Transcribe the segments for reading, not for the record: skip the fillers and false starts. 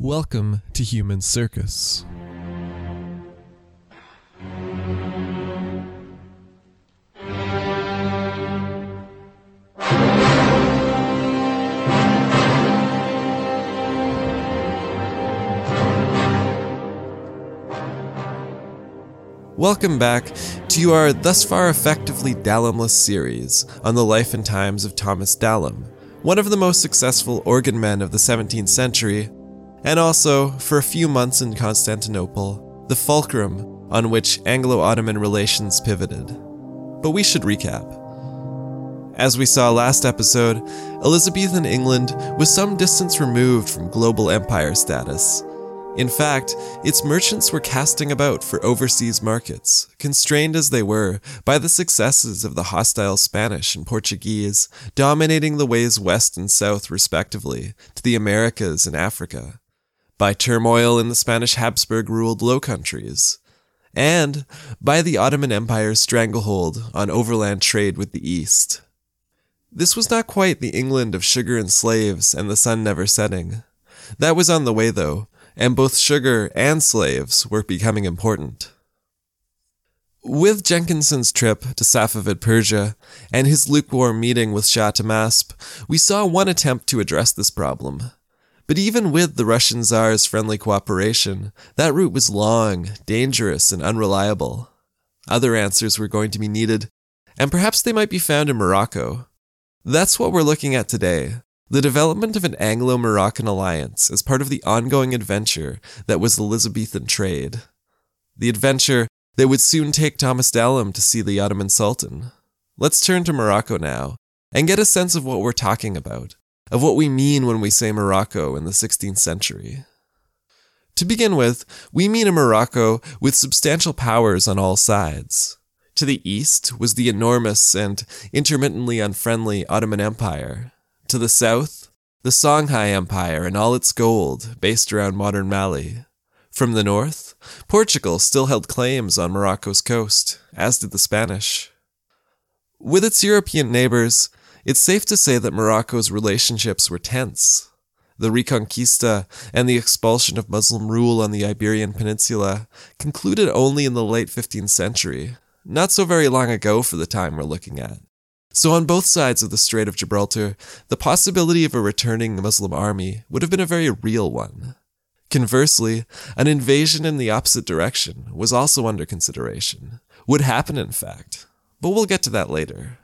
Welcome to Human Circus. Welcome back to our thus far effectively Dallamless series on the life and times of Thomas Dallam, one of the most successful organ men of the 17th century, and also, for a few months in Constantinople, the fulcrum on which Anglo-Ottoman relations pivoted. But we should recap. As we saw last episode, Elizabethan England was some distance removed from global empire status. In fact, its merchants were casting about for overseas markets, constrained as they were by the successes of the hostile Spanish and Portuguese, dominating the ways west and south respectively to the Americas and Africa, by turmoil in the Spanish Habsburg-ruled Low Countries, and by the Ottoman Empire's stranglehold on overland trade with the East. This was not quite the England of sugar and slaves and the sun never setting. That was on the way though, and both sugar and slaves were becoming important. With Jenkinson's trip to Safavid Persia and his lukewarm meeting with Shah Tahmasp, we saw one attempt to address this problem. But even with the Russian Tsar's friendly cooperation, that route was long, dangerous, and unreliable. Other answers were going to be needed, and perhaps they might be found in Morocco. That's what we're looking at today. The development of an Anglo-Moroccan alliance as part of the ongoing adventure that was Elizabethan trade. The adventure that would soon take Thomas Dallam to see the Ottoman Sultan. Let's turn to Morocco now, and get a sense of what we're talking about, of what we mean when we say Morocco in the 16th century. To begin with, we mean a Morocco with substantial powers on all sides. To the east was the enormous and intermittently unfriendly Ottoman Empire. To the south, the Songhai Empire and all its gold, based around modern Mali. From the north, Portugal still held claims on Morocco's coast, as did the Spanish. With its European neighbors, it's safe to say that Morocco's relationships were tense. The Reconquista and the expulsion of Muslim rule on the Iberian Peninsula concluded only in the late 15th century, not so very long ago for the time we're looking at. So on both sides of the Strait of Gibraltar, the possibility of a returning Muslim army would have been a very real one. Conversely, an invasion in the opposite direction was also under consideration. Would happen, in fact, but we'll get to that later.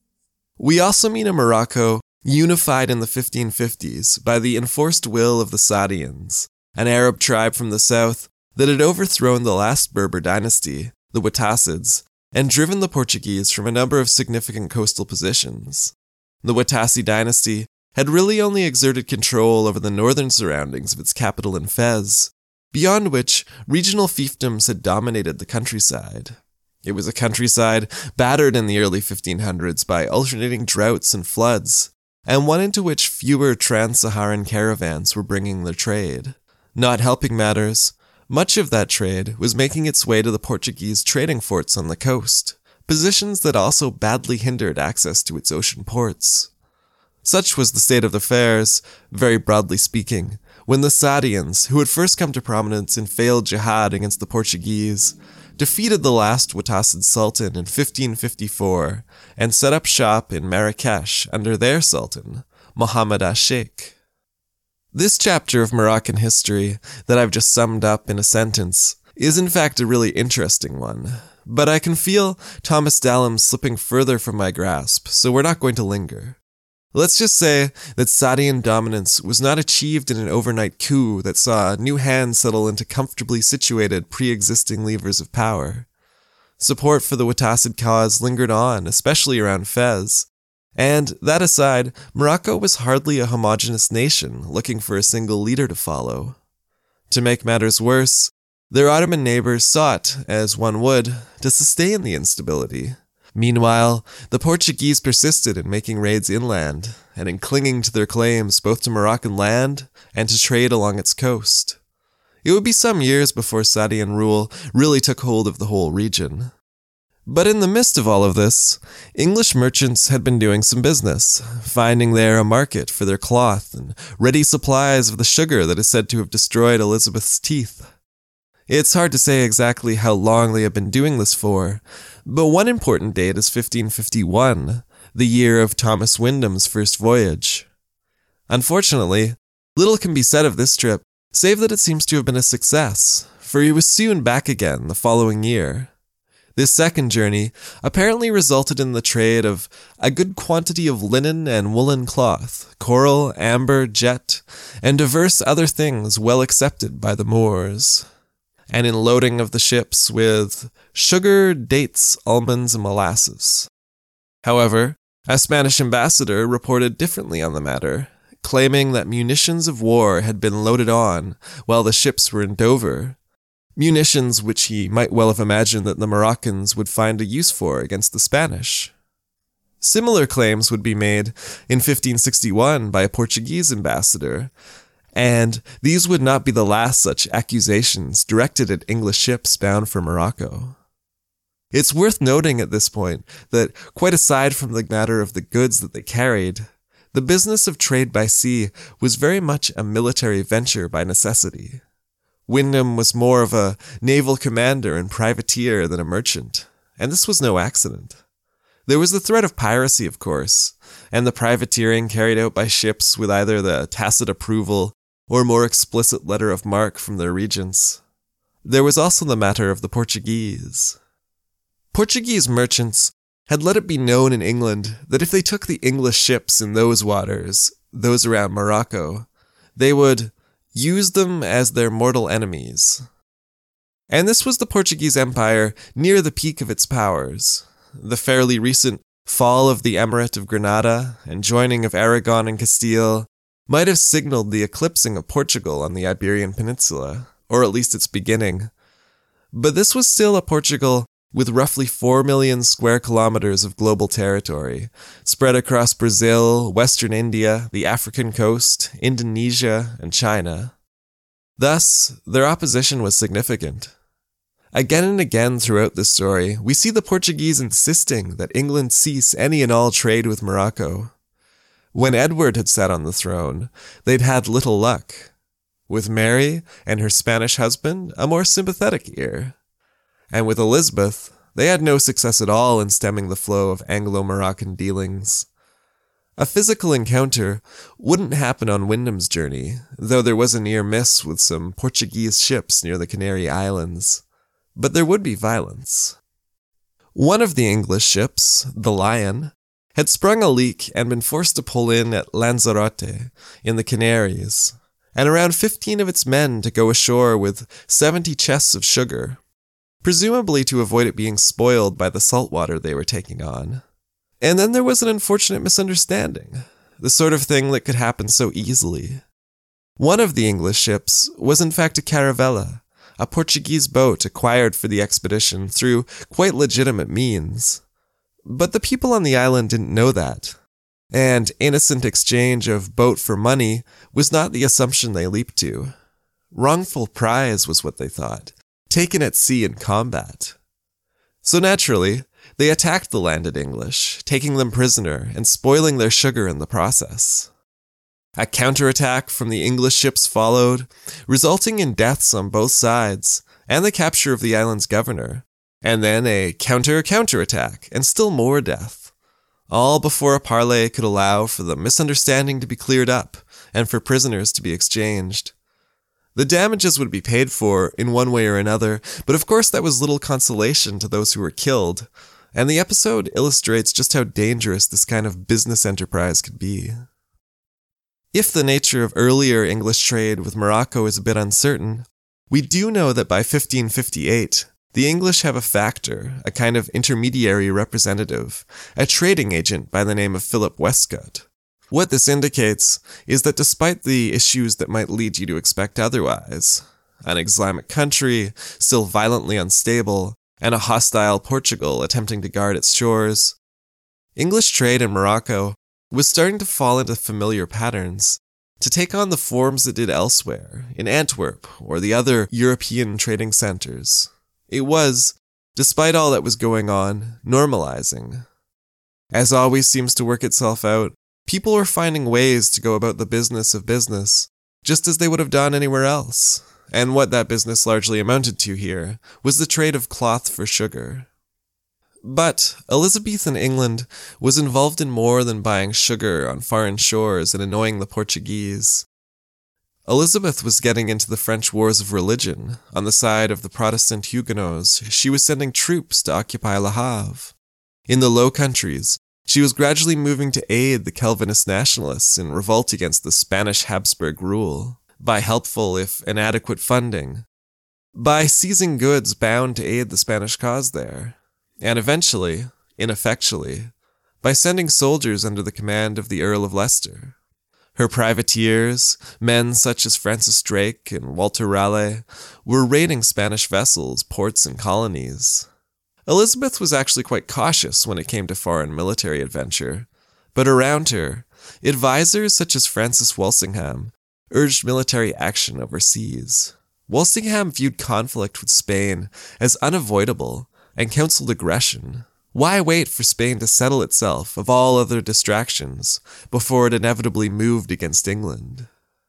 We also mean a Morocco unified in the 1550s by the enforced will of the Saadians, an Arab tribe from the south that had overthrown the last Berber dynasty, the Wattasids, and driven the Portuguese from a number of significant coastal positions. The Wattasi dynasty had really only exerted control over the northern surroundings of its capital in Fez, beyond which regional fiefdoms had dominated the countryside. It was a countryside battered in the early 1500s by alternating droughts and floods, and one into which fewer trans-Saharan caravans were bringing their trade. Not helping matters, much of that trade was making its way to the Portuguese trading forts on the coast, positions that also badly hindered access to its ocean ports. Such was the state of affairs, very broadly speaking, when the Saadians, who had first come to prominence in failed jihad against the Portuguese, defeated the last Wattasid Sultan in 1554 and set up shop in Marrakesh under their Sultan, Mohammed Ash-Sheikh. This chapter of Moroccan history that I've just summed up in a sentence is in fact a really interesting one, but I can feel Thomas Dallam slipping further from my grasp, so we're not going to linger. Let's just say that Saadian dominance was not achieved in an overnight coup that saw new hands settle into comfortably situated pre-existing levers of power. Support for the Wattasid cause lingered on, especially around Fez. And, that aside, Morocco was hardly a homogeneous nation looking for a single leader to follow. To make matters worse, their Ottoman neighbors sought, as one would, to sustain the instability. Meanwhile, the Portuguese persisted in making raids inland, and in clinging to their claims both to Moroccan land and to trade along its coast. It would be some years before Saadian rule really took hold of the whole region. But in the midst of all of this, English merchants had been doing some business, finding there a market for their cloth and ready supplies of the sugar that is said to have destroyed Elizabeth's teeth. It's hard to say exactly how long they had been doing this for, but one important date is 1551, the year of Thomas Wyndham's first voyage. Unfortunately, little can be said of this trip, save that it seems to have been a success, for he was soon back again the following year. This second journey apparently resulted in the trade of a good quantity of linen and woolen cloth, coral, amber, jet, and diverse other things well accepted by the Moors, and in loading of the ships with sugar, dates, almonds, and molasses. However, a Spanish ambassador reported differently on the matter, claiming that munitions of war had been loaded on while the ships were in Dover, munitions which he might well have imagined that the Moroccans would find a use for against the Spanish. Similar claims would be made in 1561 by a Portuguese ambassador, and these would not be the last such accusations directed at English ships bound for Morocco. It's worth noting at this point that, quite aside from the matter of the goods that they carried, the business of trade by sea was very much a military venture by necessity. Wyndham was more of a naval commander and privateer than a merchant, and this was no accident. There was the threat of piracy, of course, and the privateering carried out by ships with either the tacit approval or more explicit letter of marque from their regents. There was also the matter of the Portuguese. Portuguese merchants had let it be known in England that if they took the English ships in those waters, those around Morocco, they would use them as their mortal enemies. And this was the Portuguese Empire near the peak of its powers. The fairly recent fall of the Emirate of Granada and joining of Aragon and Castile might have signaled the eclipsing of Portugal on the Iberian Peninsula, or at least its beginning. But this was still a Portugal with roughly 4 million square kilometers of global territory, spread across Brazil, Western India, the African coast, Indonesia, and China. Thus, their opposition was significant. Again and again throughout this story, we see the Portuguese insisting that England cease any and all trade with Morocco. When Edward had sat on the throne, they'd had little luck. With Mary and her Spanish husband, a more sympathetic ear. And with Elizabeth, they had no success at all in stemming the flow of Anglo-Moroccan dealings. A physical encounter wouldn't happen on Wyndham's journey, though there was a near miss with some Portuguese ships near the Canary Islands. But there would be violence. One of the English ships, the Lion, had sprung a leak and been forced to pull in at Lanzarote in the Canaries, and around 15 of its men to go ashore with 70 chests of sugar, presumably to avoid it being spoiled by the salt water they were taking on. And then there was an unfortunate misunderstanding, the sort of thing that could happen so easily. One of the English ships was in fact a caravella, a Portuguese boat acquired for the expedition through quite legitimate means. But the people on the island didn't know that, and innocent exchange of boat for money was not the assumption they leaped to. Wrongful prize was what they thought, taken at sea in combat. So naturally, they attacked the landed English, taking them prisoner and spoiling their sugar in the process. A counterattack from the English ships followed, resulting in deaths on both sides and the capture of the island's governor, and then a counterattack and still more death, all before a parley could allow for the misunderstanding to be cleared up and for prisoners to be exchanged. The damages would be paid for in one way or another, but of course that was little consolation to those who were killed, and the episode illustrates just how dangerous this kind of business enterprise could be. If the nature of earlier English trade with Morocco is a bit uncertain, we do know that by 1558, the English have a factor, a kind of intermediary representative, a trading agent by the name of Philip Westcott. What this indicates is that despite the issues that might lead you to expect otherwise, an Islamic country, still violently unstable, and a hostile Portugal attempting to guard its shores, English trade in Morocco was starting to fall into familiar patterns, to take on the forms it did elsewhere, in Antwerp or the other European trading centers. It was, despite all that was going on, normalizing. As always seems to work itself out, people were finding ways to go about the business of business, just as they would have done anywhere else. And what that business largely amounted to here was the trade of cloth for sugar. But Elizabethan England was involved in more than buying sugar on foreign shores and annoying the Portuguese. Elizabeth was getting into the French wars of religion. On the side of the Protestant Huguenots, she was sending troops to occupy Le Havre. In the Low Countries, she was gradually moving to aid the Calvinist nationalists in revolt against the Spanish Habsburg rule, by helpful if inadequate funding, by seizing goods bound to aid the Spanish cause there, and eventually, ineffectually, by sending soldiers under the command of the Earl of Leicester. Her privateers, men such as Francis Drake and Walter Raleigh, were raiding Spanish vessels, ports, and colonies. Elizabeth was actually quite cautious when it came to foreign military adventure, but around her, advisors such as Francis Walsingham urged military action overseas. Walsingham viewed conflict with Spain as unavoidable and counseled aggression. Why wait for Spain to settle itself of all other distractions before it inevitably moved against England?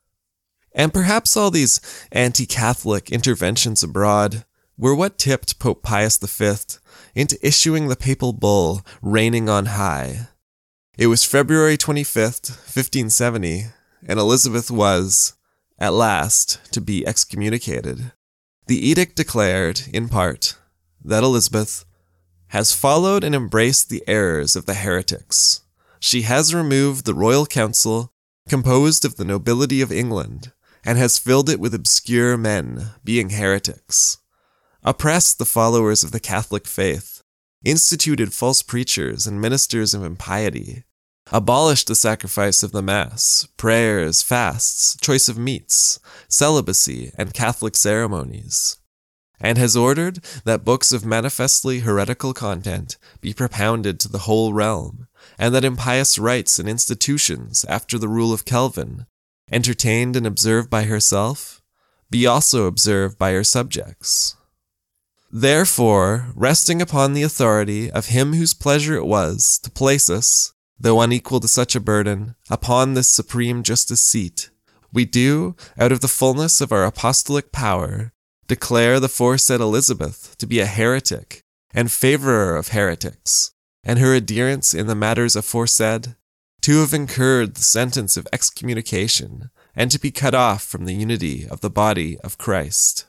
And perhaps all these anti-Catholic interventions abroad were what tipped Pope Pius V into issuing the papal bull reigning on high. It was February 25th, 1570, and Elizabeth was, at last, to be excommunicated. The edict declared, in part, that Elizabeth has followed and embraced the errors of the heretics. She has removed the royal council, composed of the nobility of England, and has filled it with obscure men, being heretics, oppressed the followers of the Catholic faith, instituted false preachers and ministers of impiety, abolished the sacrifice of the Mass, prayers, fasts, choice of meats, celibacy, and Catholic ceremonies, and has ordered that books of manifestly heretical content be propounded to the whole realm, and that impious rites and institutions, after the rule of Calvin, entertained and observed by herself, be also observed by her subjects. Therefore, resting upon the authority of him whose pleasure it was to place us, though unequal to such a burden, upon this supreme justice seat, we do, out of the fullness of our apostolic power, declare the foresaid Elizabeth to be a heretic and favorer of heretics, and her adherents in the matters aforesaid to have incurred the sentence of excommunication and to be cut off from the unity of the body of Christ.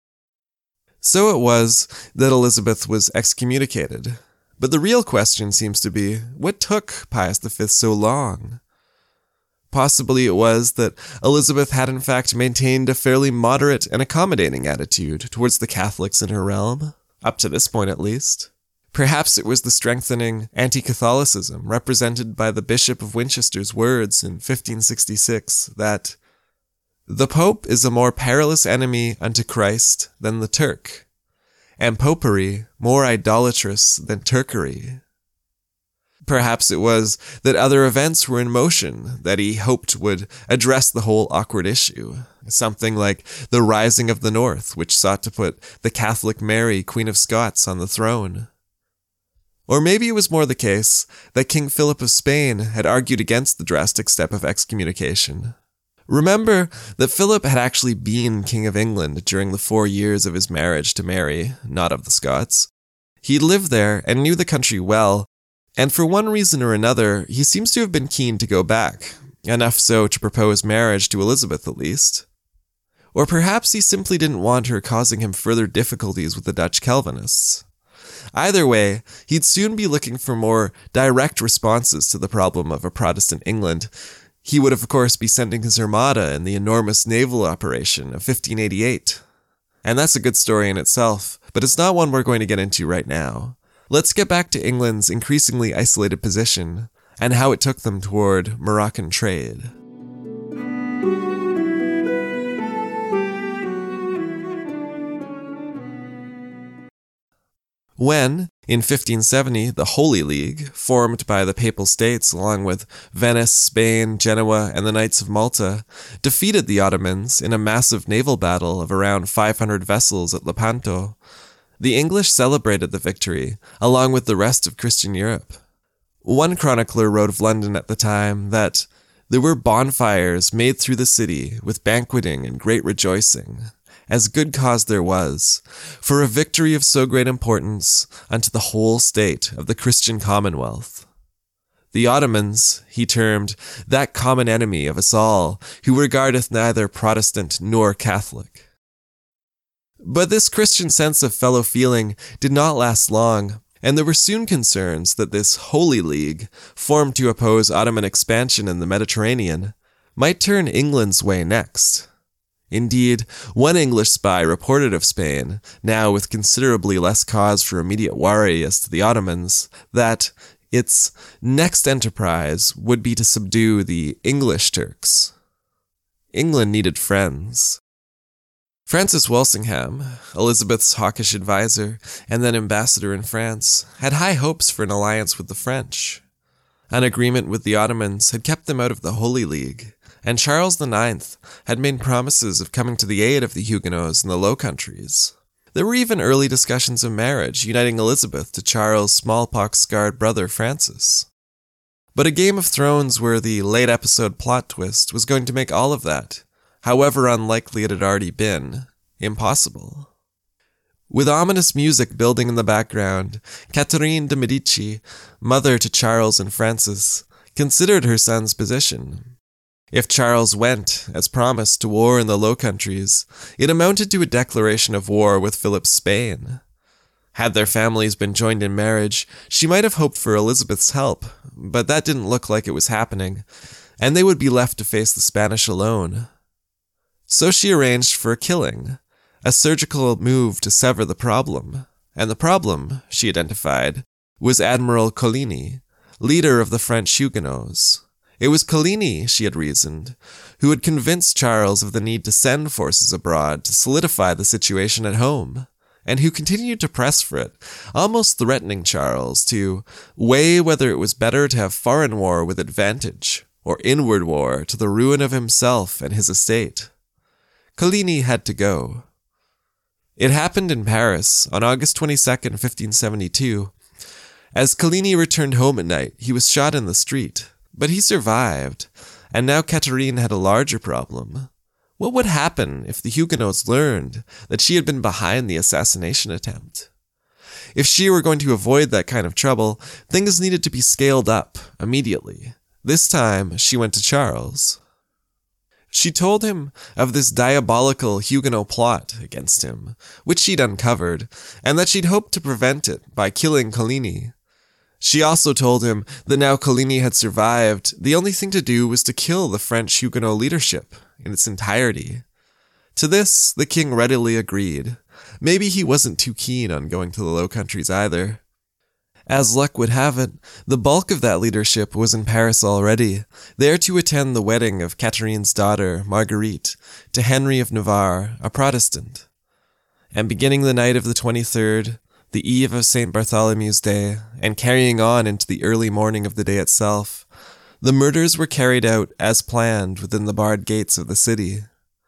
So it was that Elizabeth was excommunicated. But the real question seems to be, what took Pius V so long? Possibly it was that Elizabeth had in fact maintained a fairly moderate and accommodating attitude towards the Catholics in her realm, up to this point at least. Perhaps it was the strengthening anti-Catholicism represented by the Bishop of Winchester's words in 1566 that the Pope is a more perilous enemy unto Christ than the Turk, and Popery more idolatrous than Turkery. Perhaps it was that other events were in motion that he hoped would address the whole awkward issue. Something like the Rising of the North, which sought to put the Catholic Mary, Queen of Scots, on the throne. Or maybe it was more the case that King Philip of Spain had argued against the drastic step of excommunication. Remember that Philip had actually been King of England during the 4 years of his marriage to Mary, not of the Scots. He lived there and knew the country well, and for one reason or another, he seems to have been keen to go back, enough so to propose marriage to Elizabeth at least. Or perhaps he simply didn't want her causing him further difficulties with the Dutch Calvinists. Either way, he'd soon be looking for more direct responses to the problem of a Protestant England. He would of course be sending his armada in the enormous naval operation of 1588. And that's a good story in itself, but it's not one we're going to get into right now. Let's get back to England's increasingly isolated position and how it took them toward Moroccan trade. When, in 1570, the Holy League, formed by the Papal States along with Venice, Spain, Genoa, and the Knights of Malta, defeated the Ottomans in a massive naval battle of around 500 vessels at Lepanto, The English celebrated the victory, along with the rest of Christian Europe. One chronicler wrote of London at the time that there were bonfires made through the city with banqueting and great rejoicing, as good cause there was, for a victory of so great importance unto the whole state of the Christian commonwealth. The Ottomans he termed that common enemy of us all, who regardeth neither Protestant nor Catholic. But this Christian sense of fellow feeling did not last long, and there were soon concerns that this Holy League, formed to oppose Ottoman expansion in the Mediterranean, might turn England's way next. Indeed, one English spy reported of Spain, now with considerably less cause for immediate worry as to the Ottomans, that its next enterprise would be to subdue the English Turks. England needed friends. Francis Walsingham, Elizabeth's hawkish advisor and then ambassador in France, had high hopes for an alliance with the French. An agreement with the Ottomans had kept them out of the Holy League, and Charles IX had made promises of coming to the aid of the Huguenots in the Low Countries. There were even early discussions of marriage uniting Elizabeth to Charles' smallpox-scarred brother Francis. But a Game of Thrones where the late episode plot twist was going to make all of that, however unlikely it had already been, impossible. With ominous music building in the background, Catherine de' Medici, mother to Charles and Francis, considered her son's position. If Charles went, as promised, to war in the Low Countries, it amounted to a declaration of war with Philip's Spain. Had their families been joined in marriage, she might have hoped for Elizabeth's help, but that didn't look like it was happening, and they would be left to face the Spanish alone. So she arranged for a killing, a surgical move to sever the problem, and the problem, she identified, was Admiral Coligny, leader of the French Huguenots. It was Coligny, she had reasoned, who had convinced Charles of the need to send forces abroad to solidify the situation at home, and who continued to press for it, almost threatening Charles to weigh whether it was better to have foreign war with advantage, or inward war to the ruin of himself and his estate. Coligny had to go. It happened in Paris on August 22nd, 1572. As Coligny returned home at night, he was shot in the street, but he survived, and now Catherine had a larger problem. What would happen if the Huguenots learned that she had been behind the assassination attempt? If she were going to avoid that kind of trouble, things needed to be scaled up immediately. This time, she went to Charles. She told him of this diabolical Huguenot plot against him, which she'd uncovered, and that she'd hoped to prevent it by killing Coligny. She also told him that now Coligny had survived, the only thing to do was to kill the French Huguenot leadership in its entirety. To this, the king readily agreed. Maybe he wasn't too keen on going to the Low Countries either. As luck would have it, the bulk of that leadership was in Paris already, there to attend the wedding of Catherine's daughter, Marguerite, to Henry of Navarre, a Protestant. And beginning the night of the 23rd, the eve of St. Bartholomew's Day, and carrying on into the early morning of the day itself, the murders were carried out as planned within the barred gates of the city.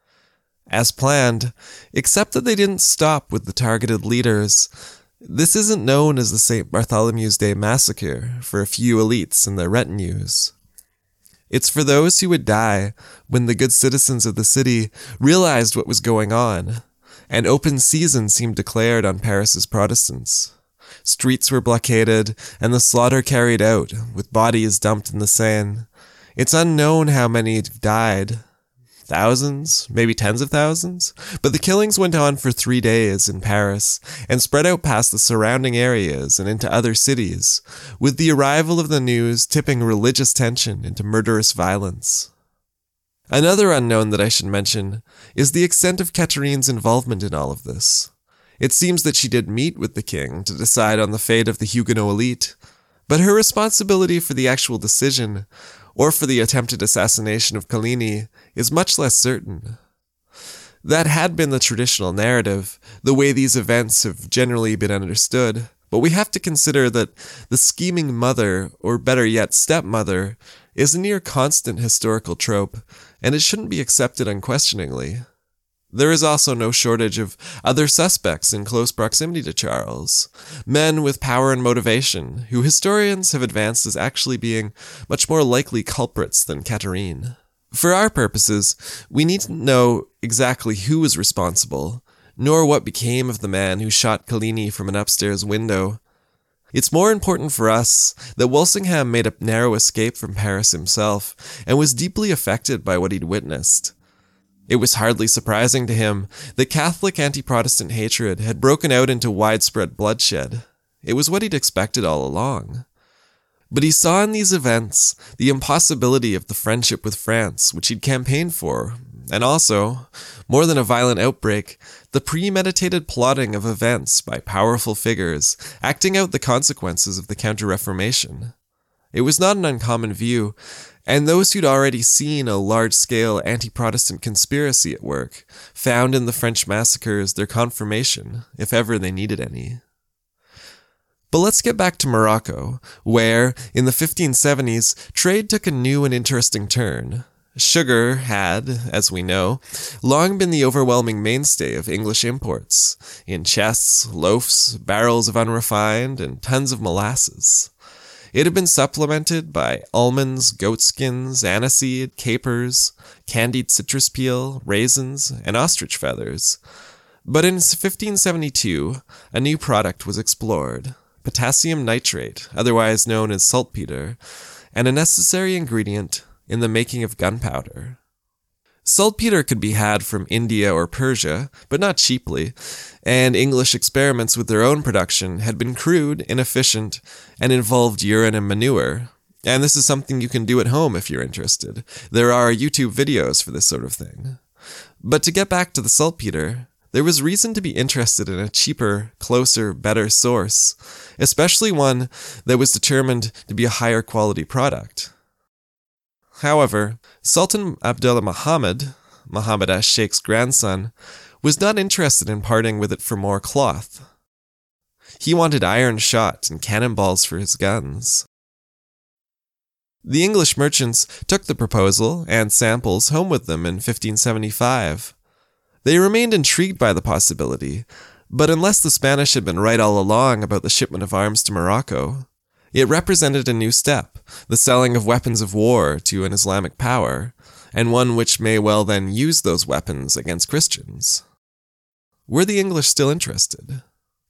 As planned, except that they didn't stop with the targeted leaders. This isn't known as the St. Bartholomew's Day Massacre for a few elites and their retinues. It's for those who would die when the good citizens of the city realized what was going on, and open season seemed declared on Paris's Protestants. Streets were blockaded, and the slaughter carried out, with bodies dumped in the Seine. It's unknown how many died. Thousands, maybe tens of thousands, but the killings went on for 3 days in Paris and spread out past the surrounding areas and into other cities, with the arrival of the news tipping religious tension into murderous violence. Another unknown that I should mention is the extent of Catherine's involvement in all of this. It seems that she did meet with the king to decide on the fate of the Huguenot elite, but her responsibility for the actual decision, or for the attempted assassination of Coligny, is much less certain. That had been the traditional narrative, the way these events have generally been understood, but we have to consider that the scheming mother, or better yet stepmother, is a near constant historical trope, and it shouldn't be accepted unquestioningly. There is also no shortage of other suspects in close proximity to Charles, men with power and motivation, who historians have advanced as actually being much more likely culprits than Catherine. For our purposes, we need to know exactly who was responsible, nor what became of the man who shot Coligny from an upstairs window. It's more important for us that Walsingham made a narrow escape from Paris himself, and was deeply affected by what he'd witnessed. It was hardly surprising to him that Catholic anti-Protestant hatred had broken out into widespread bloodshed. It was what he'd expected all along. But he saw in these events the impossibility of the friendship with France, which he'd campaigned for, and also, more than a violent outbreak, the premeditated plotting of events by powerful figures, acting out the consequences of the Counter-Reformation. It was not an uncommon view, and those who'd already seen a large-scale anti-Protestant conspiracy at work found in the French massacres their confirmation, if ever they needed any. But let's get back to Morocco, where, in the 1570s, trade took a new and interesting turn. Sugar had, as we know, long been the overwhelming mainstay of English imports, in chests, loaves, barrels of unrefined, and tons of molasses. It had been supplemented by almonds, goatskins, aniseed, capers, candied citrus peel, raisins, and ostrich feathers. But in 1572, a new product was explored, potassium nitrate, otherwise known as saltpeter, and a necessary ingredient in the making of gunpowder. Saltpeter could be had from India or Persia, but not cheaply, and English experiments with their own production had been crude, inefficient, and involved urine and manure. And this is something you can do at home if you're interested. There are YouTube videos for this sort of thing. But to get back to the saltpeter, there was reason to be interested in a cheaper, closer, better source, especially one that was determined to be a higher quality product. However, Sultan Abdullah Muhammad Ash-Sheikh's grandson, was not interested in parting with it for more cloth. He wanted iron shot and cannonballs for his guns. The English merchants took the proposal and samples home with them in 1575. They remained intrigued by the possibility, but unless the Spanish had been right all along about the shipment of arms to Morocco, it represented a new step, the selling of weapons of war to an Islamic power, and one which may well then use those weapons against Christians. Were the English still interested?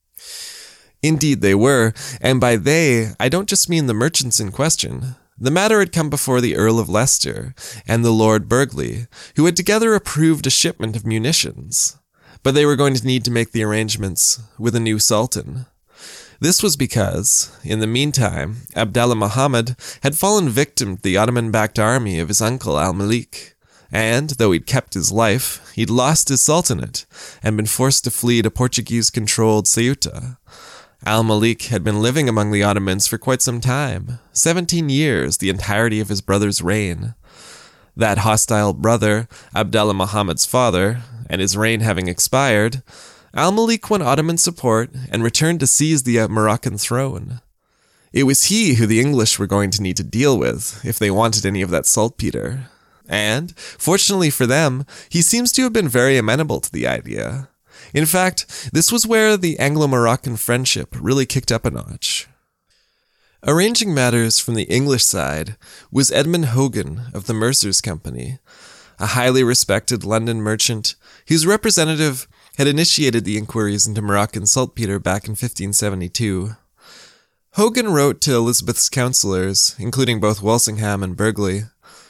Indeed they were, and by they, I don't just mean the merchants in question. The matter had come before the Earl of Leicester and the Lord Burghley, who had together approved a shipment of munitions. But they were going to need to make the arrangements with a new sultan. This was because, in the meantime, Abdallah Muhammad had fallen victim to the Ottoman-backed army of his uncle Al-Malik, and, though he'd kept his life, he'd lost his sultanate and been forced to flee to Portuguese-controlled Ceuta. Al-Malik had been living among the Ottomans for quite some time, 17 years, the entirety of his brother's reign. That hostile brother, Abdallah Muhammad's father, and his reign having expired, Al-Malik won Ottoman support and returned to seize the Moroccan throne. It was he who the English were going to need to deal with if they wanted any of that saltpeter. And, fortunately for them, he seems to have been very amenable to the idea. In fact, this was where the Anglo-Moroccan friendship really kicked up a notch. Arranging matters from the English side was Edmund Hogan of the Mercer's Company, a highly respected London merchant whose representative had initiated the inquiries into Moroccan saltpeter back in 1572. Hogan wrote to Elizabeth's councillors, including both Walsingham and Burghley,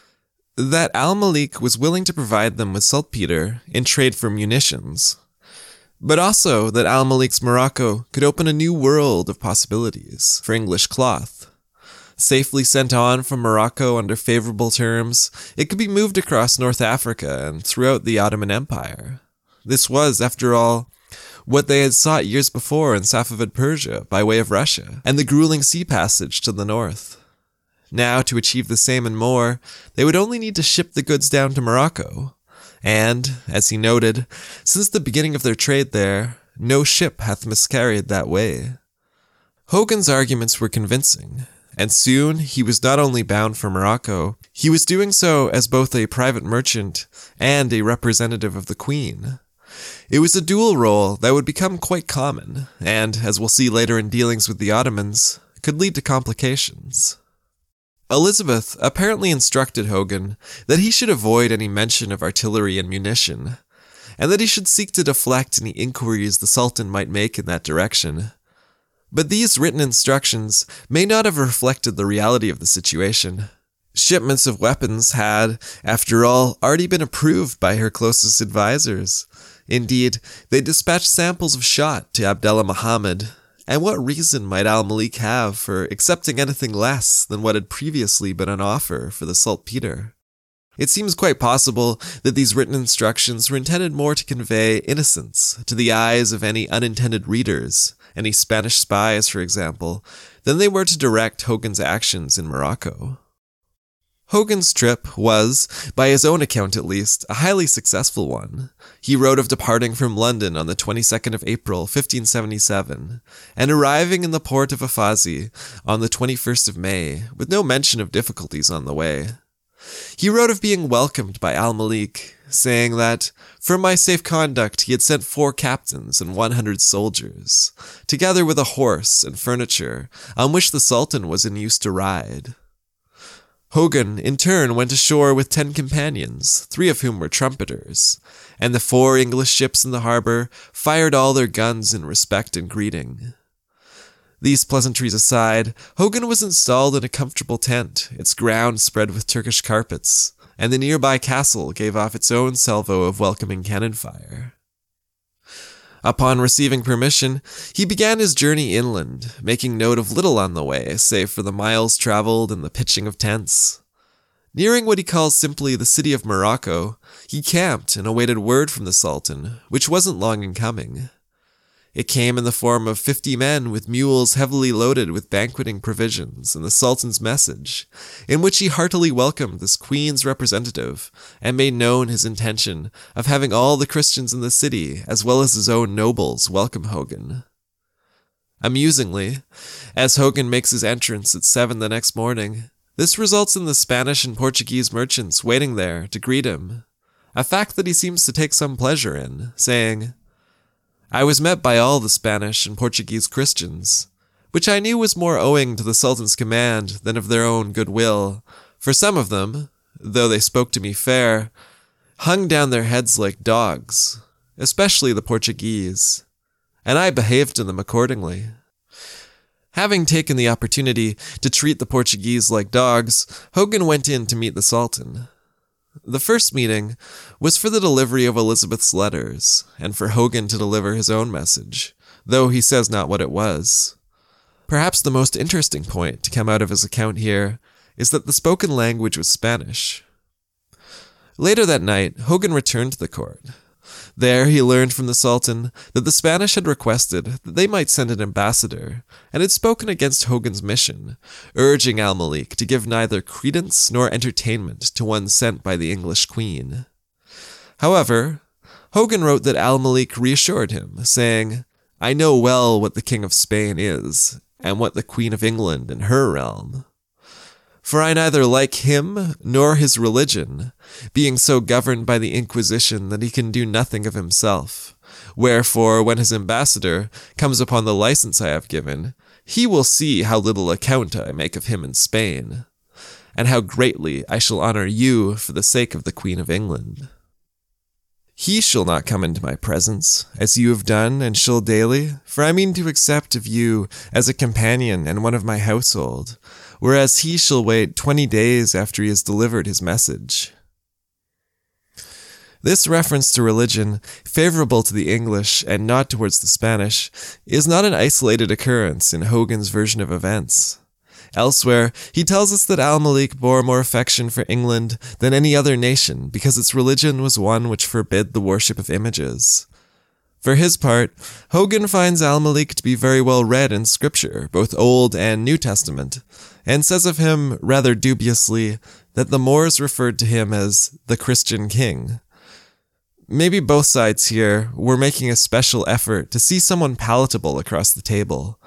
that Al-Malik was willing to provide them with saltpeter in trade for munitions, but also that Al-Malik's Morocco could open a new world of possibilities for English cloth. Safely sent on from Morocco under favorable terms, it could be moved across North Africa and throughout the Ottoman Empire. This was, after all, what they had sought years before in Safavid Persia by way of Russia, and the grueling sea passage to the north. Now, to achieve the same and more, they would only need to ship the goods down to Morocco. And, as he noted, since the beginning of their trade there, no ship hath miscarried that way. Hogan's arguments were convincing, and soon he was not only bound for Morocco, he was doing so as both a private merchant and a representative of the Queen. It was a dual role that would become quite common, and, as we'll see later in dealings with the Ottomans, could lead to complications. Elizabeth apparently instructed Hogan that he should avoid any mention of artillery and munition, and that he should seek to deflect any inquiries the Sultan might make in that direction. But these written instructions may not have reflected the reality of the situation. Shipments of weapons had, after all, already been approved by her closest advisors. Indeed, they dispatched samples of shot to Abdullah Muhammad, and what reason might al-Malik have for accepting anything less than what had previously been on offer for the saltpeter? It seems quite possible that these written instructions were intended more to convey innocence to the eyes of any unintended readers, any Spanish spies, for example, than they were to direct Hogan's actions in Morocco. Hogan's trip was, by his own account at least, a highly successful one. He wrote of departing from London on the 22nd of April, 1577, and arriving in the port of Afazi on the 21st of May, with no mention of difficulties on the way. He wrote of being welcomed by al-Malik, saying that, for my safe conduct he had sent 4 captains and 100 soldiers, together with a horse and furniture, on which the Sultan was in use to ride. Hogan, in turn, went ashore with 10 companions, 3 of whom were trumpeters, and the 4 English ships in the harbor fired all their guns in respect and greeting. These pleasantries aside, Hogan was installed in a comfortable tent, its ground spread with Turkish carpets, and the nearby castle gave off its own salvo of welcoming cannon fire. Upon receiving permission, he began his journey inland, making note of little on the way, save for the miles traveled and the pitching of tents. Nearing what he calls simply the city of Morocco, he camped and awaited word from the Sultan, which wasn't long in coming. It came in the form of 50 men with mules heavily loaded with banqueting provisions and the Sultan's message, in which he heartily welcomed this Queen's representative and made known his intention of having all the Christians in the city, as well as his own nobles, welcome Hogan. Amusingly, as Hogan makes his entrance at 7 the next morning, this results in the Spanish and Portuguese merchants waiting there to greet him, a fact that he seems to take some pleasure in, saying, "I was met by all the Spanish and Portuguese Christians, which I knew was more owing to the Sultan's command than of their own goodwill, for some of them, though they spoke to me fair, hung down their heads like dogs, especially the Portuguese, and I behaved to them accordingly." Having taken the opportunity to treat the Portuguese like dogs, Hogan went in to meet the Sultan. The first meeting was for the delivery of Elizabeth's letters, and for Hogan to deliver his own message, though he says not what it was. Perhaps the most interesting point to come out of his account here is that the spoken language was Spanish. Later that night, Hogan returned to the court. There he learned from the Sultan that the Spanish had requested that they might send an ambassador, and had spoken against Hogan's mission, urging al-Malik to give neither credence nor entertainment to one sent by the English Queen. However, Hogan wrote that al-Malik reassured him, saying, "I know well what the King of Spain is, and what the Queen of England in her realm. For I neither like him nor his religion, being so governed by the Inquisition that he can do nothing of himself. Wherefore, when his ambassador comes upon the license I have given, he will see how little account I make of him in Spain, and how greatly I shall honor you for the sake of the Queen of England. He shall not come into my presence, as you have done and shall daily, for I mean to accept of you as a companion and one of my household, whereas he shall wait 20 days after he has delivered his message." This reference to religion, favorable to the English and not towards the Spanish, is not an isolated occurrence in Hogan's version of events. Elsewhere, he tells us that al-Malik bore more affection for England than any other nation because its religion was one which forbid the worship of images. For his part, Hogan finds al-Malik to be very well read in Scripture, both Old and New Testament, and says of him, rather dubiously, that the Moors referred to him as the Christian king. Maybe both sides here were making a special effort to see someone palatable across the table,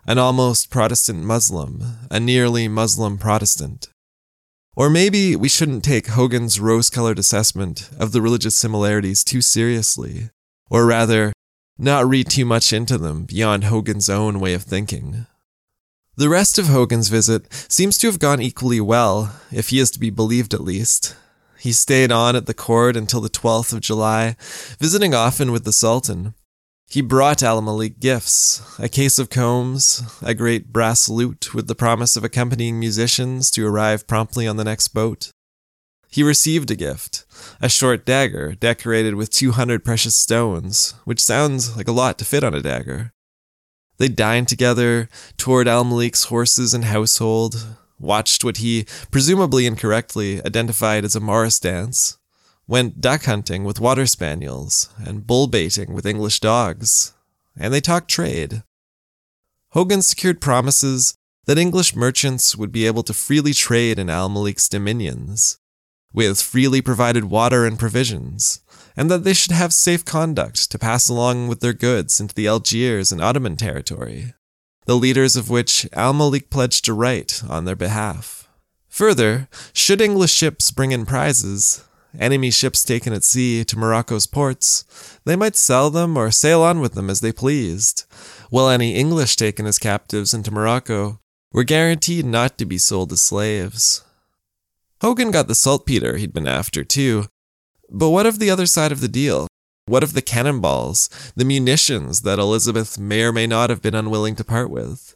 an almost Protestant Muslim, a nearly Muslim Protestant. Or maybe we shouldn't take Hogan's rose-colored assessment of the religious similarities too seriously, or rather, not read too much into them beyond Hogan's own way of thinking. The rest of Hogan's visit seems to have gone equally well, if he is to be believed at least. He stayed on at the court until the 12th of July, visiting often with the Sultan. He brought Al-Malik gifts, a case of combs, a great brass lute with the promise of accompanying musicians to arrive promptly on the next boat. He received a gift, a short dagger decorated with 200 precious stones, which sounds like a lot to fit on a dagger. They dined together, toured Al-Malik's horses and household, watched what he, presumably incorrectly, identified as a Morris dance, went duck hunting with water spaniels, and bull baiting with English dogs, and they talked trade. Hogan secured promises that English merchants would be able to freely trade in Al-Malik's dominions, with freely provided water and provisions, and that they should have safe conduct to pass along with their goods into the Algiers and Ottoman territory, the leaders of which Al-Malik pledged to right on their behalf. Further, should English ships bring in prizes, enemy ships taken at sea to Morocco's ports, they might sell them or sail on with them as they pleased, while any English taken as captives into Morocco were guaranteed not to be sold as slaves. Hogan got the saltpeter he'd been after, too. But what of the other side of the deal? What of the cannonballs, the munitions that Elizabeth may or may not have been unwilling to part with?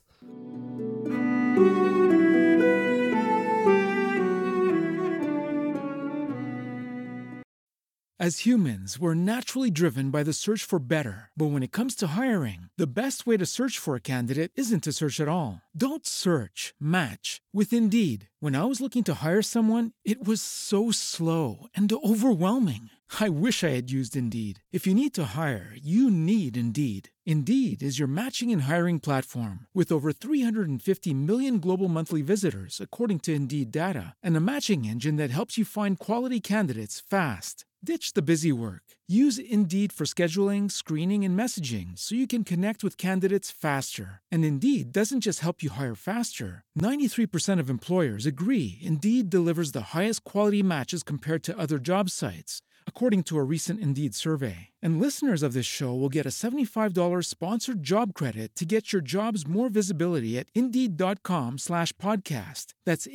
As humans, we're naturally driven by the search for better. But when it comes to hiring, the best way to search for a candidate isn't to search at all. Don't search, match with Indeed. When I was looking to hire someone, it was so slow and overwhelming. I wish I had used Indeed. If you need to hire, you need Indeed. Indeed is your matching and hiring platform with over 350 million global monthly visitors, according to Indeed data, and a matching engine that helps you find quality candidates fast. Ditch the busy work. Use Indeed for scheduling, screening, and messaging so you can connect with candidates faster. And Indeed doesn't just help you hire faster. 93% of employers agree Indeed delivers the highest quality matches compared to other job sites, according to a recent Indeed survey. And listeners of this show will get a $75 sponsored job credit to get your jobs more visibility at Indeed.com/podcast. That's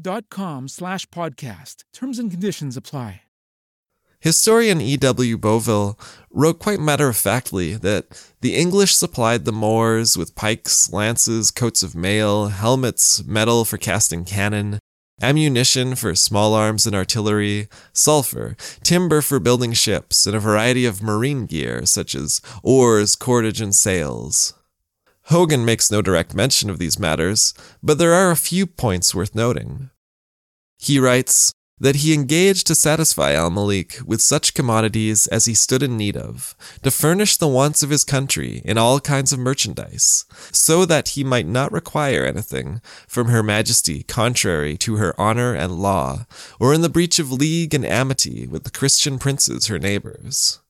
Indeed.com/podcast. Terms and conditions apply. Historian E.W. Boville wrote quite matter-of-factly that the English supplied the Moors with pikes, lances, coats of mail, helmets, metal for casting cannon, ammunition for small arms and artillery, sulfur, timber for building ships, and a variety of marine gear such as oars, cordage, and sails. Hogan makes no direct mention of these matters, but there are a few points worth noting. He writes that he engaged to satisfy Al-Malik with such commodities as he stood in need of, to furnish the wants of his country in all kinds of merchandise, so that he might not require anything from Her Majesty contrary to her honor and law, or in the breach of league and amity with the Christian princes her neighbors.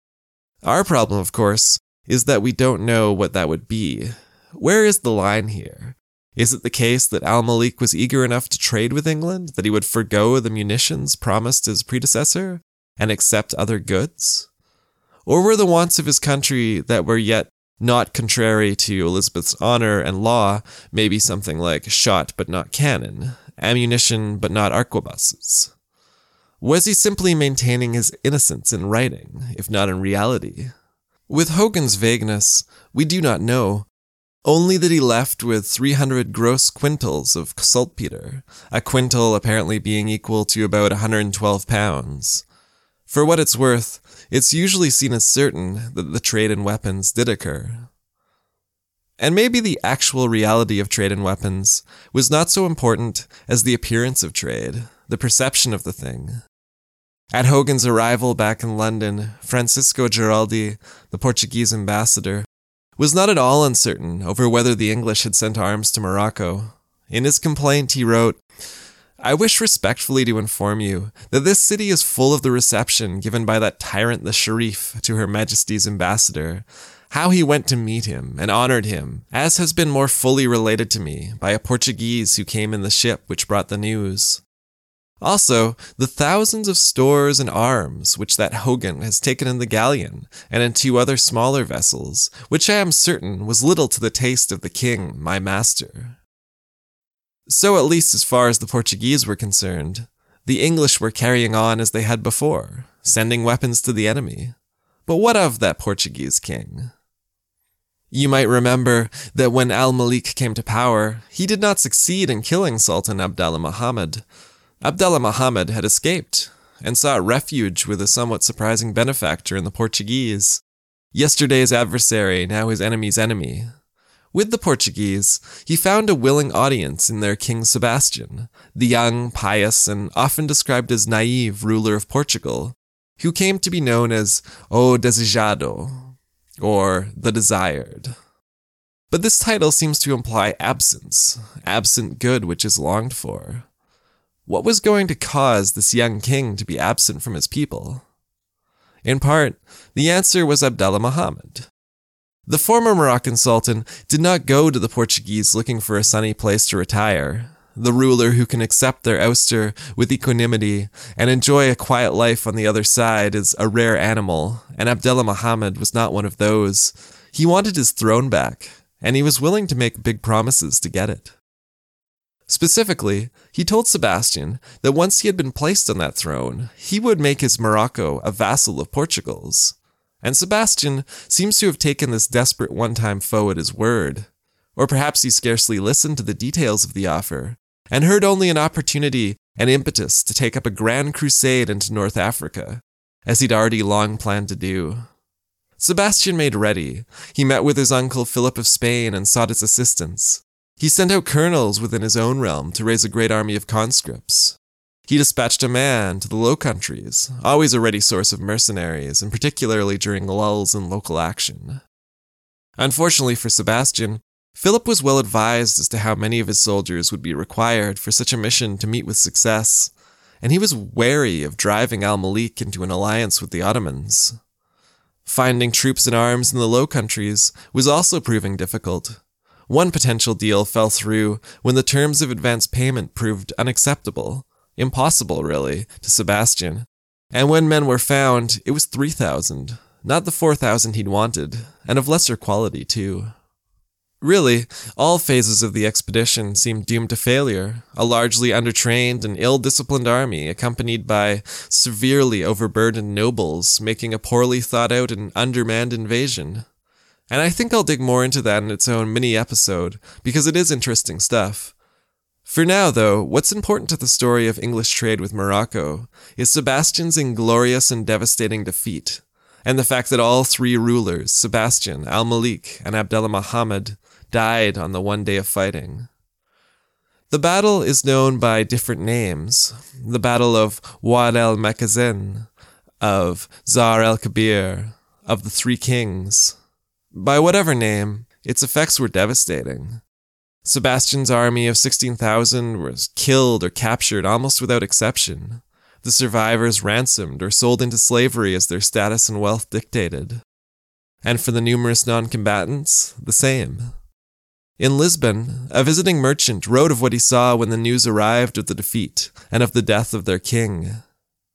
Our problem, of course, is that we don't know what that would be. Where is the line here? Is it the case that Al-Malik was eager enough to trade with England that he would forgo the munitions promised his predecessor and accept other goods? Or were the wants of his country that were yet not contrary to Elizabeth's honor and law maybe something like shot but not cannon, ammunition but not arquebuses? Was he simply maintaining his innocence in writing, if not in reality? With Hogan's vagueness, we do not know. Only that he left with 300 gross quintals of saltpeter, a quintal apparently being equal to about 112 pounds. For what it's worth, it's usually seen as certain that the trade in weapons did occur. And maybe the actual reality of trade in weapons was not so important as the appearance of trade, the perception of the thing. At Hogan's arrival back in London, Francisco Giraldi, the Portuguese ambassador, was not at all uncertain over whether the English had sent arms to Morocco. In his complaint, he wrote, "I wish respectfully to inform you that this city is full of the reception given by that tyrant the Sharif to Her Majesty's ambassador. how he went to meet him and honored him, as has been more fully related to me by a Portuguese who came in the ship which brought the news. Also, the thousands of stores and arms which that Hogan has taken in the galleon and in 2 other smaller vessels, which I am certain was little to the taste of the king, my master. So at least as far as the Portuguese were concerned, the English were carrying on as they had before, sending weapons to the enemy. But what of that Portuguese king? You might remember that when Al-Malik came to power, he did not succeed in killing Sultan Abdallah Muhammad. Abdallah Muhammad had escaped and sought refuge with a somewhat surprising benefactor in the Portuguese. Yesterday's adversary, now his enemy's enemy. With the Portuguese, he found a willing audience in their King Sebastian, the young, pious, and often described as naive ruler of Portugal, who came to be known as O Desejado, or the Desired. But this title seems to imply absence, absent good which is longed for. What was going to cause this young king to be absent from his people? In part, the answer was Abdallah Muhammad. The former Moroccan sultan did not go to the Portuguese looking for a sunny place to retire. The ruler who can accept their ouster with equanimity and enjoy a quiet life on the other side is a rare animal, and Abdallah Muhammad was not one of those. He wanted his throne back, and he was willing to make big promises to get it. Specifically, he told Sebastian that once he had been placed on that throne, he would make his Morocco a vassal of Portugal's. And Sebastian seems to have taken this desperate one-time foe at his word. Or perhaps he scarcely listened to the details of the offer, and heard only an opportunity and impetus to take up a grand crusade into North Africa, as he'd already long planned to do. Sebastian made ready. He met with his uncle Philip of Spain and sought his assistance. He sent out colonels within his own realm to raise a great army of conscripts. He dispatched a man to the Low Countries, always a ready source of mercenaries, and particularly during lulls in local action. Unfortunately for Sebastian, Philip was well advised as to how many of his soldiers would be required for such a mission to meet with success, and he was wary of driving Al-Malik into an alliance with the Ottomans. Finding troops and arms in the Low Countries was also proving difficult. One potential deal fell through when the terms of advance payment proved unacceptable. Impossible, really, to Sebastian. And when men were found, it was 3,000, not the 4,000 he'd wanted, and of lesser quality, too. Really, all phases of the expedition seemed doomed to failure, a largely undertrained and ill-disciplined army accompanied by severely overburdened nobles making a poorly thought-out and undermanned invasion. And I think I'll dig more into that in its own mini-episode, because it is interesting stuff. For now, though, what's important to the story of English trade with Morocco is Sebastian's inglorious and devastating defeat, and the fact that all 3 rulers, Sebastian, Al-Malik, and Abdallah Muhammad, died on the one day of fighting. The battle is known by different names: the Battle of Wad el-Makazen, of Zar el-Kabir, of the 3 Kings. By whatever name, its effects were devastating. Sebastian's army of 16,000 was killed or captured almost without exception. The survivors ransomed or sold into slavery as their status and wealth dictated. And for the numerous non-combatants, the same. In Lisbon, a visiting merchant wrote of what he saw when the news arrived of the defeat and of the death of their king.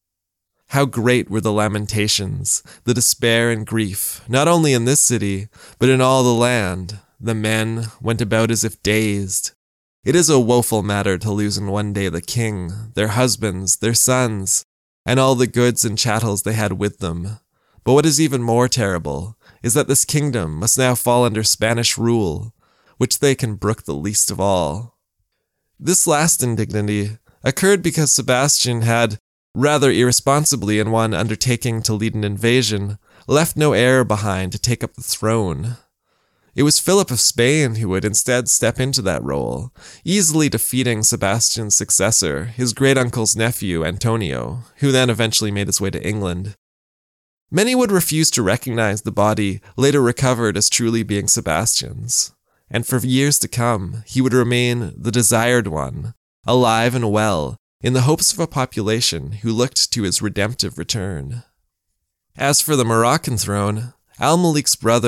How great were the lamentations, the despair and grief, not only in this city, but in all the land. The men went about as if dazed. It is a woeful matter to lose in one day the king, their husbands, their sons, and all the goods and chattels they had with them. But what is even more terrible is that this kingdom must now fall under Spanish rule, which they can brook the least of all. This last indignity occurred because Sebastian had, rather irresponsibly in one undertaking to lead an invasion, left no heir behind to take up the throne. It was Philip of Spain who would instead step into that role, easily defeating Sebastian's successor, his great-uncle's nephew, Antonio, who then eventually made his way to England. Many would refuse to recognize the body later recovered as truly being Sebastian's, and for years to come, he would remain the desired one, alive and well, in the hopes of a population who looked to his redemptive return. As for the Moroccan throne, Al-Malik's brother,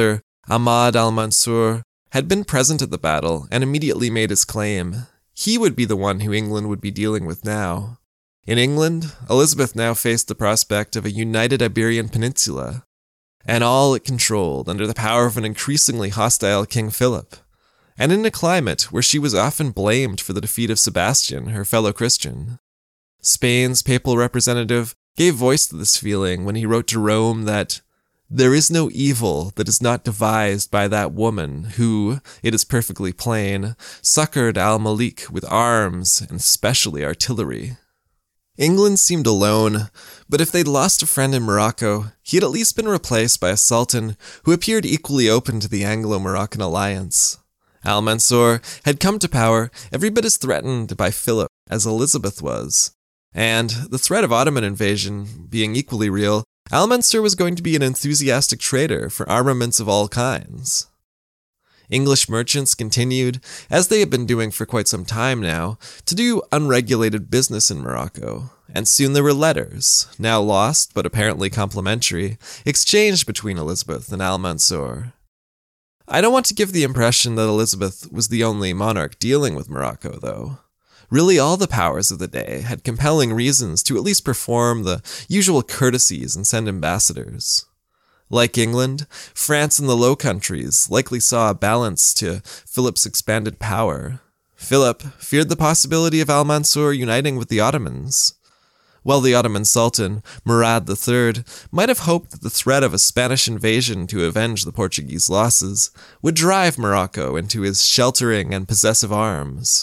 Ahmad al-Mansur had been present at the battle and immediately made his claim. He would be the one who England would be dealing with now. In England, Elizabeth now faced the prospect of a united Iberian Peninsula, and all it controlled under the power of an increasingly hostile King Philip, and in a climate where she was often blamed for the defeat of Sebastian, her fellow Christian. Spain's papal representative gave voice to this feeling when he wrote to Rome that there is no evil that is not devised by that woman who, it is perfectly plain, succored al-Malik with arms and especially artillery. England seemed alone, but if they'd lost a friend in Morocco, he had at least been replaced by a sultan who appeared equally open to the Anglo-Moroccan alliance. Al-Mansur had come to power every bit as threatened by Philip as Elizabeth was, and the threat of Ottoman invasion being equally real, Al-Mansur was going to be an enthusiastic trader for armaments of all kinds. English merchants continued, as they had been doing for quite some time now, to do unregulated business in Morocco, and soon there were letters, now lost but apparently complimentary, exchanged between Elizabeth and Al-Mansur. I don't want to give the impression that Elizabeth was the only monarch dealing with Morocco, though. Really, all the powers of the day had compelling reasons to at least perform the usual courtesies and send ambassadors. Like England, France and the Low Countries likely saw a balance to Philip's expanded power. Philip feared the possibility of al-Mansur uniting with the Ottomans, while the Ottoman Sultan, Murad III, might have hoped that the threat of a Spanish invasion to avenge the Portuguese losses would drive Morocco into his sheltering and possessive arms.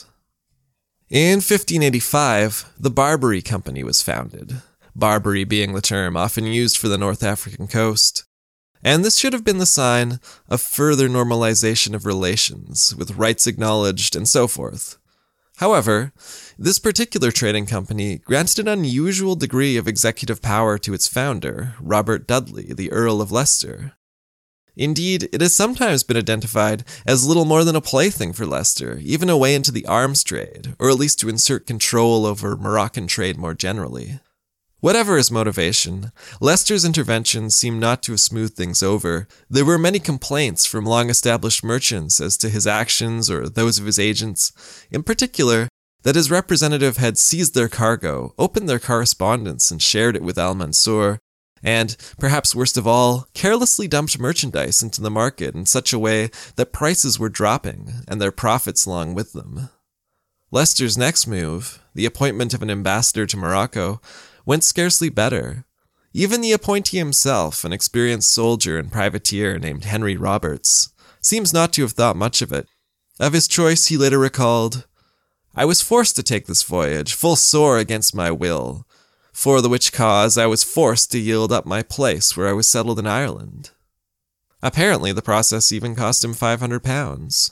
In 1585, the Barbary Company was founded, Barbary being the term often used for the North African coast, and this should have been the sign of further normalization of relations, with rights acknowledged and so forth. However, this particular trading company granted an unusual degree of executive power to its founder, Robert Dudley, the Earl of Leicester. Indeed, it has sometimes been identified as little more than a plaything for Leicester, even a way into the arms trade, or at least to insert control over Moroccan trade more generally. Whatever his motivation, Leicester's intervention seemed not to have smoothed things over. There were many complaints from long-established merchants as to his actions or those of his agents, in particular, that his representative had seized their cargo, opened their correspondence, and shared it with al-Mansur, and, perhaps worst of all, carelessly dumped merchandise into the market in such a way that prices were dropping, and their profits along with them. Leicester's next move, the appointment of an ambassador to Morocco, went scarcely better. Even the appointee himself, an experienced soldier and privateer named Henry Roberts, seems not to have thought much of it. Of his choice he later recalled, "I was forced to take this voyage, full sore against my will, for the which cause I was forced to yield up my place where I was settled in Ireland." Apparently the process even cost him £500.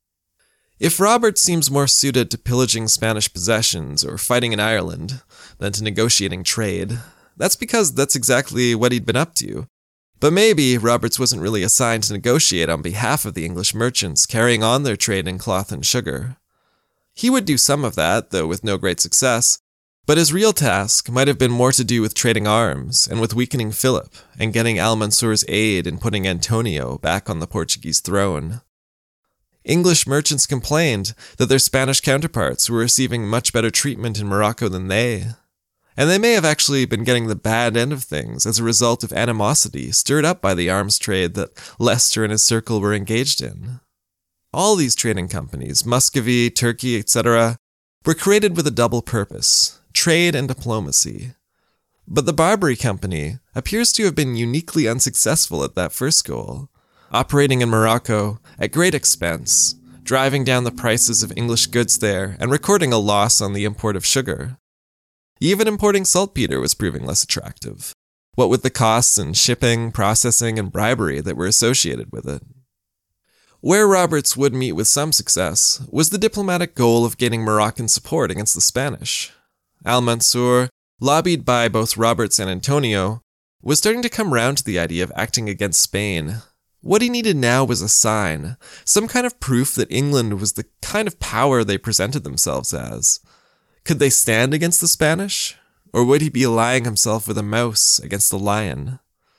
If Robert seems more suited to pillaging Spanish possessions or fighting in Ireland than to negotiating trade, that's because that's exactly what he'd been up to. But maybe Roberts wasn't really assigned to negotiate on behalf of the English merchants carrying on their trade in cloth and sugar. He would do some of that, though with no great success, but his real task might have been more to do with trading arms and with weakening Philip and getting al-Mansur's aid in putting Antonio back on the Portuguese throne. English merchants complained that their Spanish counterparts were receiving much better treatment in Morocco than they, and they may have actually been getting the bad end of things as a result of animosity stirred up by the arms trade that Leicester and his circle were engaged in. All these trading companies, Muscovy, Turkey, etc., were created with a double purpose, trade and diplomacy. But the Barbary Company appears to have been uniquely unsuccessful at that first goal, operating in Morocco at great expense, driving down the prices of English goods there and recording a loss on the import of sugar. Even importing saltpeter was proving less attractive, what with the costs in shipping, processing, and bribery that were associated with it. Where Roberts would meet with some success was the diplomatic goal of gaining Moroccan support against the Spanish. Al-Mansur, lobbied by both Roberts and Antonio, was starting to come round to the idea of acting against Spain. What he needed now was a sign, some kind of proof that England was the kind of power they presented themselves as. Could they stand against the Spanish? Or would he be allying himself with a mouse against a lion?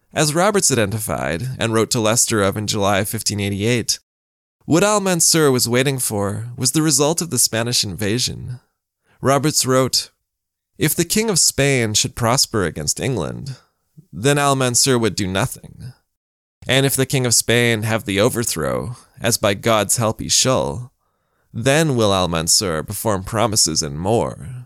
As Roberts identified and wrote to Leicester of in July 1588, what Al-Mansur was waiting for was the result of the Spanish invasion. Roberts wrote, "If the King of Spain should prosper against England, then Al-Mansur would do nothing. And if the King of Spain have the overthrow, as by God's help he shall, then will Al-Mansur perform promises and more."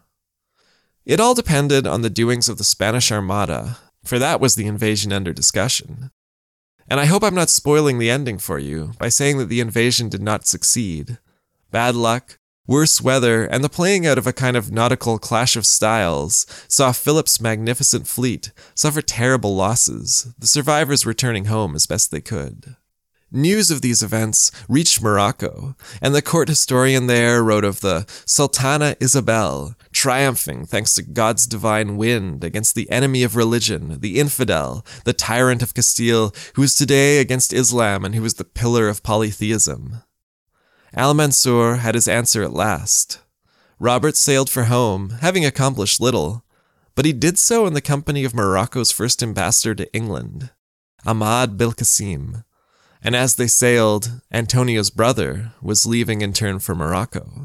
It all depended on the doings of the Spanish Armada, for that was the invasion under discussion. And I hope I'm not spoiling the ending for you by saying that the invasion did not succeed. Bad luck, worse weather, and the playing out of a kind of nautical clash of styles saw Philip's magnificent fleet suffer terrible losses, the survivors returning home as best they could. News of these events reached Morocco, and the court historian there wrote of the Sultana Isabel, triumphing thanks to God's divine wind against the enemy of religion, the infidel, the tyrant of Castile, who is today against Islam and who is the pillar of polytheism. Al-Mansur had his answer at last. Robert sailed for home, having accomplished little, but he did so in the company of Morocco's first ambassador to England, Ahmad Belkacem. And as they sailed, Antonio's brother was leaving in turn for Morocco.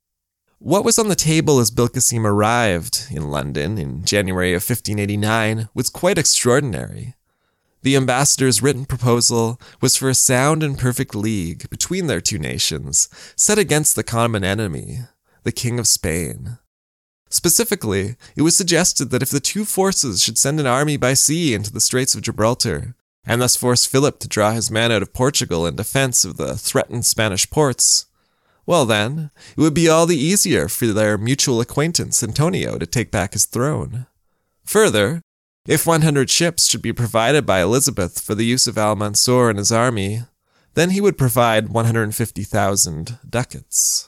What was on the table as Belkacem arrived in London in January of 1589 was quite extraordinary. The ambassador's written proposal was for a sound and perfect league between their two nations, set against the common enemy, the King of Spain. Specifically, it was suggested that if the two forces should send an army by sea into the Straits of Gibraltar, and thus force Philip to draw his men out of Portugal in defense of the threatened Spanish ports, well then, it would be all the easier for their mutual acquaintance Antonio to take back his throne. Further, if 100 ships should be provided by Elizabeth for the use of Al-Mansur and his army, then he would provide 150,000 ducats.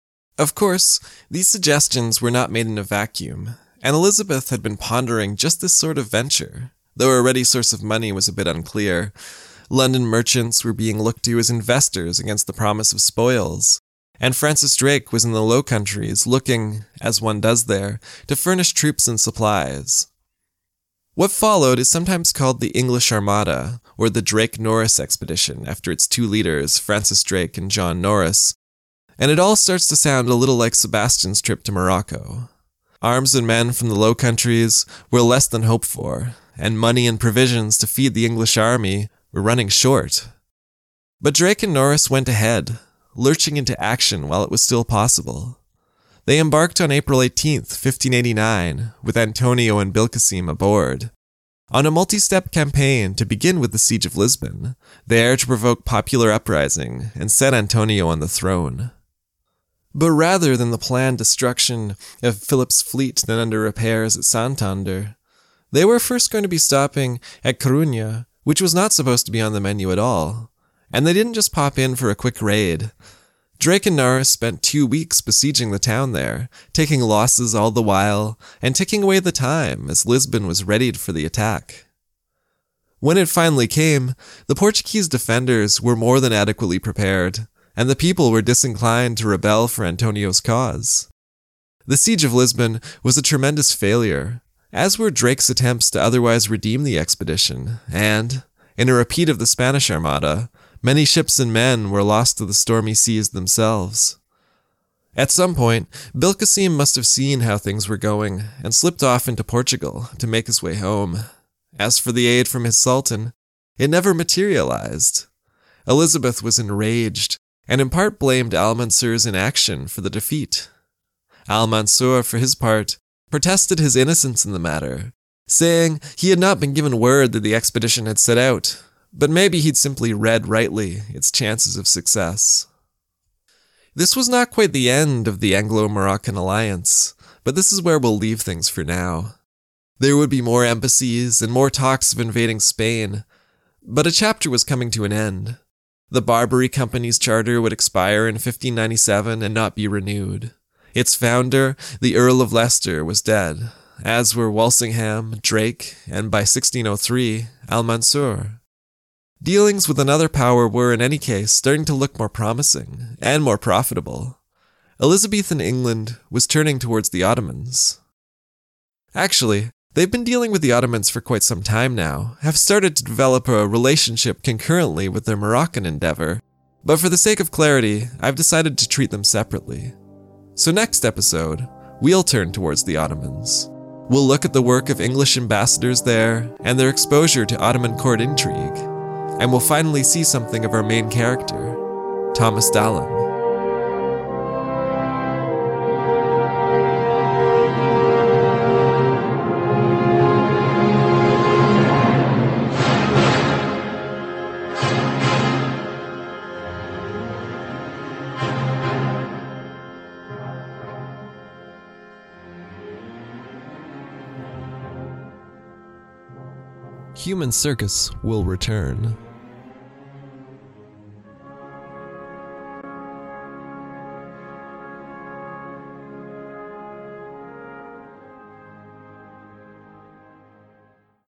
Of course, these suggestions were not made in a vacuum, and Elizabeth had been pondering just this sort of venture. Though her ready source of money was a bit unclear, London merchants were being looked to as investors against the promise of spoils, and Francis Drake was in the Low Countries looking, as one does there, to furnish troops and supplies. What followed is sometimes called the English Armada, or the Drake-Norris expedition, after its two leaders, Francis Drake and John Norris, and it all starts to sound a little like Sebastian's trip to Morocco. Arms and men from the Low Countries were less than hoped for, and money and provisions to feed the English army were running short. But Drake and Norris went ahead, lurching into action while it was still possible. They embarked on April 18th, 1589, with Antonio and Belkacem aboard, on a multi-step campaign to begin with the Siege of Lisbon, there to provoke popular uprising and set Antonio on the throne. But rather than the planned destruction of Philip's fleet then under repairs at Santander, they were first going to be stopping at Coruña, which was not supposed to be on the menu at all, and they didn't just pop in for a quick raid. Drake and Norris spent 2 weeks besieging the town there, taking losses all the while, and ticking away the time as Lisbon was readied for the attack. When it finally came, the Portuguese defenders were more than adequately prepared, and the people were disinclined to rebel for Antonio's cause. The Siege of Lisbon was a tremendous failure, as were Drake's attempts to otherwise redeem the expedition, and, in a repeat of the Spanish Armada, many ships and men were lost to the stormy seas themselves. At some point, Belkacem must have seen how things were going and slipped off into Portugal to make his way home. As for the aid from his sultan, it never materialized. Elizabeth was enraged and in part blamed Al-Mansur's inaction for the defeat. Al-Mansur, for his part, protested his innocence in the matter, saying he had not been given word that the expedition had set out, but maybe he'd simply read rightly its chances of success. This was not quite the end of the Anglo-Moroccan alliance, but this is where we'll leave things for now. There would be more embassies and more talks of invading Spain, but a chapter was coming to an end. The Barbary Company's charter would expire in 1597 and not be renewed. Its founder, the Earl of Leicester, was dead, as were Walsingham, Drake, and by 1603, Al-Mansur. Dealings with another power were, in any case, starting to look more promising and more profitable. Elizabethan England was turning towards the Ottomans. Actually, They've been dealing with the Ottomans for quite some time now, have started to develop a relationship concurrently with their Moroccan endeavor, but for the sake of clarity, I've decided to treat them separately. So next episode, we'll turn towards the Ottomans. We'll look at the work of English ambassadors there and their exposure to Ottoman court intrigue, and we'll finally see something of our main character, Thomas Dallam. Human Circus will return.